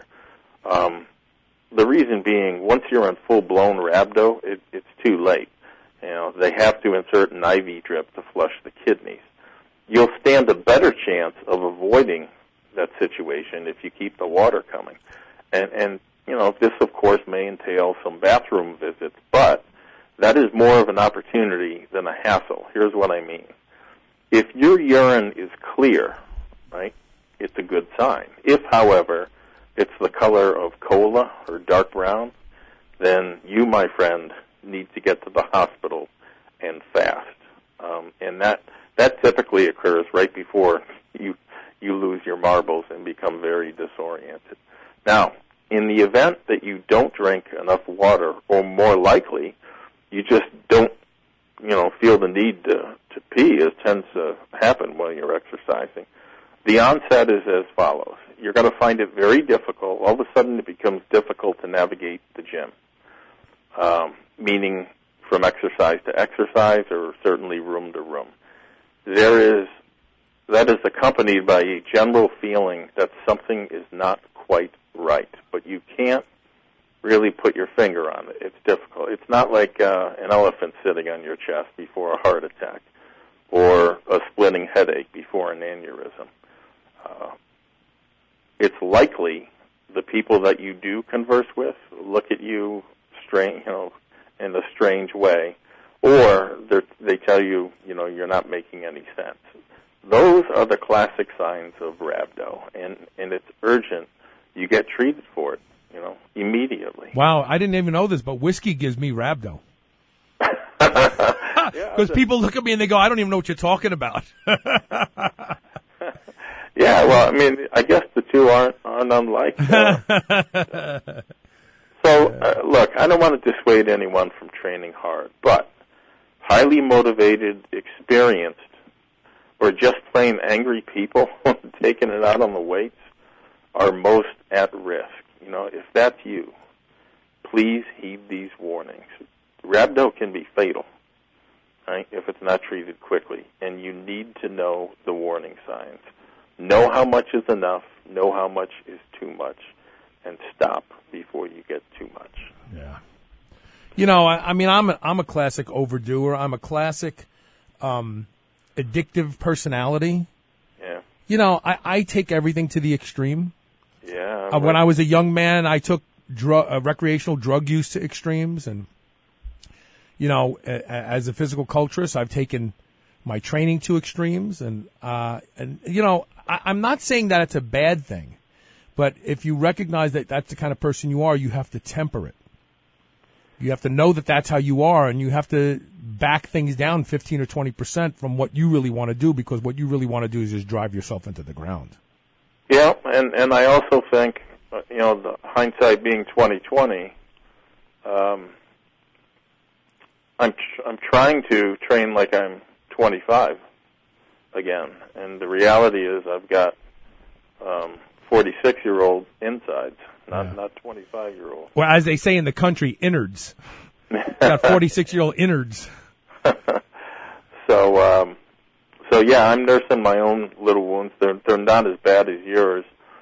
The reason being, once you're in full-blown rhabdo, it's too late. They have to insert an IV drip to flush the kidneys. You'll stand a better chance of avoiding that situation if you keep the water coming. And this, of course, may entail some bathroom visits, but that is more of an opportunity than a hassle. Here's what I mean. If your urine is clear, right, it's a good sign. If, however, it's the color of cola or dark brown, then you, my friend, need to get to the hospital and fast. And that typically occurs right before you lose your marbles and become very disoriented. Now, in the event that you don't drink enough water, or more likely, you just don't, feel the need to pee, as tends to happen when you're exercising, the onset is as follows. You're going to find it very difficult. All of a sudden it becomes difficult to navigate the gym, meaning from exercise to exercise, or certainly room to room. That is accompanied by a general feeling that something is not quite right, but you can't really put your finger on it. It's difficult. It's not like an elephant sitting on your chest before a heart attack, or a splitting headache before an aneurysm. It's likely the people that you do converse with look at you strange, in a strange way, or they tell you, you're not making any sense. Those are the classic signs of rhabdo, and it's urgent. You get treated for it, immediately. Wow, I didn't even know this, but whiskey gives me rhabdo. Because people look at me and they go, I don't even know what you're talking about. Yeah, well, I guess the two aren't unlike. Look, I don't want to dissuade anyone from training hard, but highly motivated, experienced, or just plain angry people taking it out on the weights are most at risk. If that's you, please heed these warnings. Rhabdo can be fatal. right, if it's not treated quickly. And you need to know the warning signs. Know how much is enough, know how much is too much, and stop before you get too much. Yeah. You know, I mean, I'm a classic overdoer. I'm a classic addictive personality. Yeah. You know, I take everything to the extreme. Yeah. When I was a young man, I took recreational drug use to extremes, and you know, as a physical culturist, I've taken my training to extremes, and you know, I'm not saying that it's a bad thing, but if you recognize that that's the kind of person you are, you have to temper it. You have to know that that's how you are, and you have to back things down 15 or 20% from what you really want to do, because what you really want to do is just drive yourself into the ground. Yeah, and I also think, you know, the hindsight being 20/20, I'm trying to train like I'm 25 again, and the reality is I've got 46-year-old insides, not 25-year-old. Well, as they say in the country, innards. Got 46-year-old innards. So yeah, I'm nursing my own little wounds. They're not as bad as yours,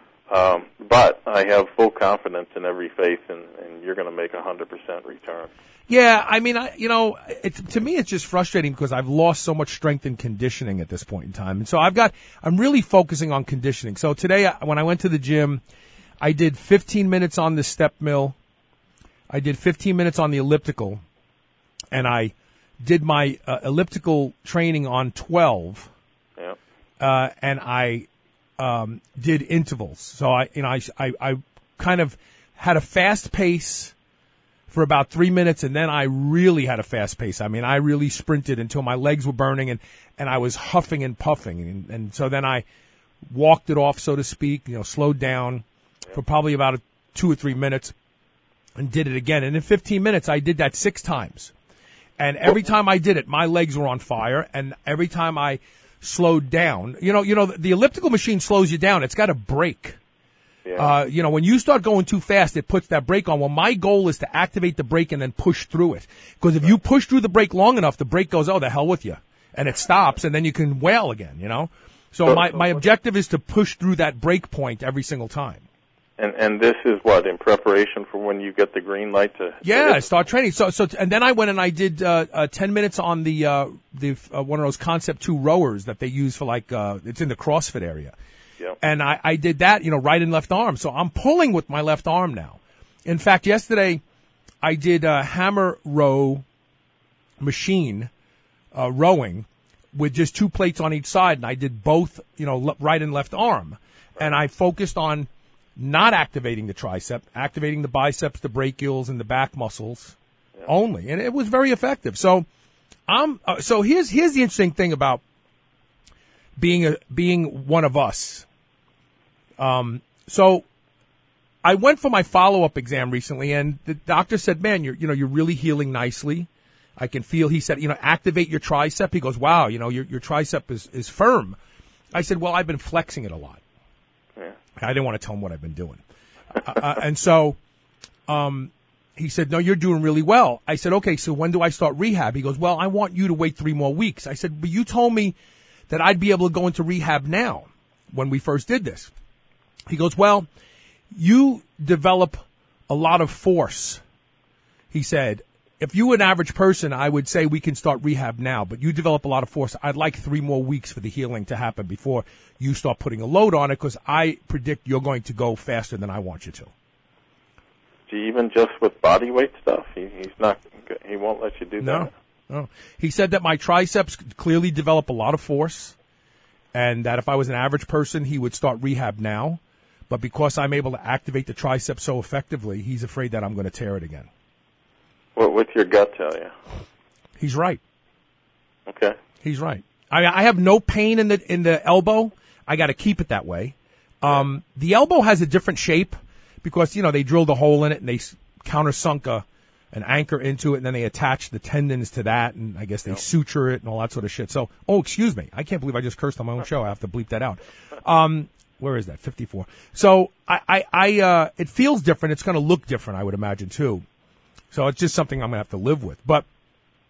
but I have full confidence in every faith, and you're going to make 100% return. Yeah, I mean, to me, it's just frustrating because I've lost so much strength in conditioning at this point in time. And so I'm really focusing on conditioning. So today, when I went to the gym, I did 15 minutes on the step mill. I did 15 minutes on the elliptical, and I did my elliptical training on 12. Yeah. And I did intervals. So I kind of had a fast pace for about 3 minutes, and then I really had a fast pace. I mean, I really sprinted until my legs were burning, and I was huffing and puffing. And so then I walked it off, so to speak, slowed down for probably about 2 or 3 minutes and did it again. And in 15 minutes, I did that 6 times. And every time I did it, my legs were on fire. And every time I slowed down, the elliptical machine slows you down. It's got a brake. Yeah. When you start going too fast, it puts that brake on. Well, my goal is to activate the brake and then push through it. Because if you push through the brake long enough, the brake goes, oh, the hell with you. And it stops, and then you can wail again, So my objective is to push through that brake point every single time. And this is what, in preparation for when you get the green light to... Yeah, start training. So and then I went and I did 10 minutes on the one of those Concept 2 rowers that they use for it's in the CrossFit area. Yep. And I did that, right and left arm. So I'm pulling with my left arm now. In fact, yesterday I did a hammer row machine rowing with just 2 plates on each side, and I did both, right and left arm. Right. And I focused on not activating the tricep, activating the biceps, the brachials, and the back muscles only, and it was very effective. So so here's the interesting thing about being one of us. So I went for my follow-up exam recently, and the doctor said, "Man, you're really healing nicely. I can feel." He said, "Activate your tricep." He goes, "Wow, your tricep is firm." I said, "Well, I've been flexing it a lot." Yeah. I didn't want to tell him what I've been doing. And so he said, "No, you're doing really well." I said, "Okay, so when do I start rehab?" He goes, "Well, I want you to wait 3 more weeks." I said, "But you told me that I'd be able to go into rehab now when we first did this." He goes, "Well, you develop a lot of force." He said, "If you were an average person, I would say we can start rehab now, but you develop a lot of force. I'd like 3 more weeks for the healing to happen before you start putting a load on it, because I predict you're going to go faster than I want you to." Even just with body weight stuff, he won't let you do that. No. He said that my triceps clearly develop a lot of force, and that if I was an average person, he would start rehab now. But because I'm able to activate the triceps so effectively, he's afraid that I'm going to tear it again. What's your gut tell you? He's right. Okay. He's right. I have no pain in the elbow. I got to keep it that way. The elbow has a different shape because, they drilled a hole in it and they countersunk an anchor into it, and then they attach the tendons to that, and I guess they suture it and all that sort of shit. So, excuse me. I can't believe I just cursed on my own show. I have to bleep that out. Where is that? 54. So it feels different. It's going to look different, I would imagine, too. So it's just something I'm going to have to live with. But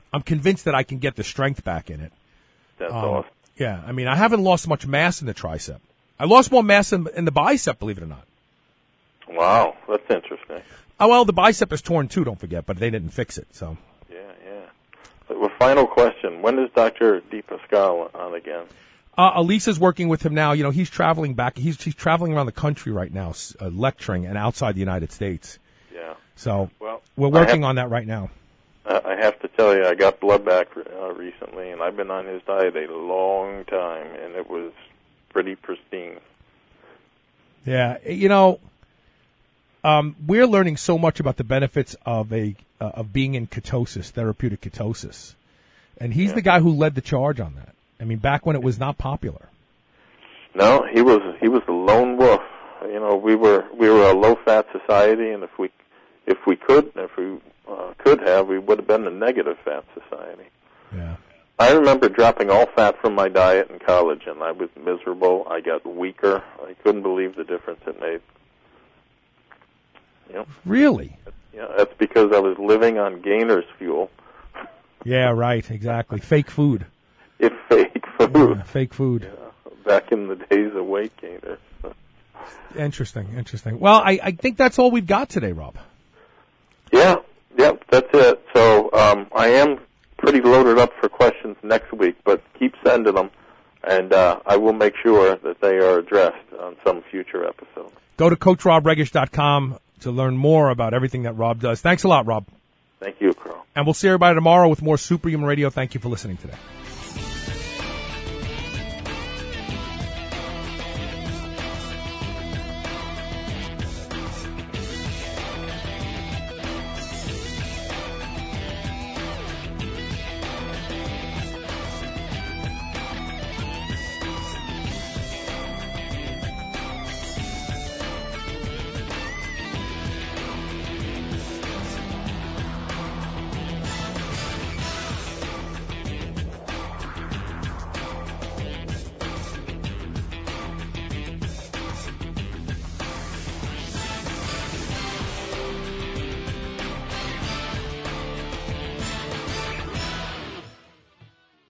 I'm convinced that I can get the strength back in it. That's awesome. Yeah, I mean, I haven't lost much mass in the tricep. I lost more mass in the bicep, believe it or not. Wow, that's interesting. Oh, well, the bicep is torn too, don't forget, but they didn't fix it, so. Yeah. Well, final question. When is Dr. DePascal on again? Elisa's working with him now. You know, he's traveling back. He's traveling around the country right now, lecturing and outside the United States. Yeah. So well, we're working on that right now. I have to tell you, I got blood back recently, and I've been on his diet a long time, and it was pretty pristine. Yeah, you know, we're learning so much about the benefits of being in ketosis, therapeutic ketosis, and he's the guy who led the charge on that. I mean, back when it was not popular. No, he was the lone wolf. You know, we were a low fat society, and if we could have, we would have been a negative fat society. Yeah. I remember dropping all fat from my diet in college, and I was miserable. I got weaker. I couldn't believe the difference it made. You know? Really? Yeah, that's because I was living on Gainer's fuel. Yeah, right. Exactly. Fake food. It's fake food. Yeah, fake food. Yeah, back in the days of weight gainers. Interesting. Well, I think that's all we've got today, Rob. Yeah, that's it. So I am pretty loaded up for questions next week, but keep sending them, and I will make sure that they are addressed on some future episode. Go to CoachRobRegish.com to learn more about everything that Rob does. Thanks a lot, Rob. Thank you, Carl. And we'll see everybody tomorrow with more Superhuman Radio. Thank you for listening today.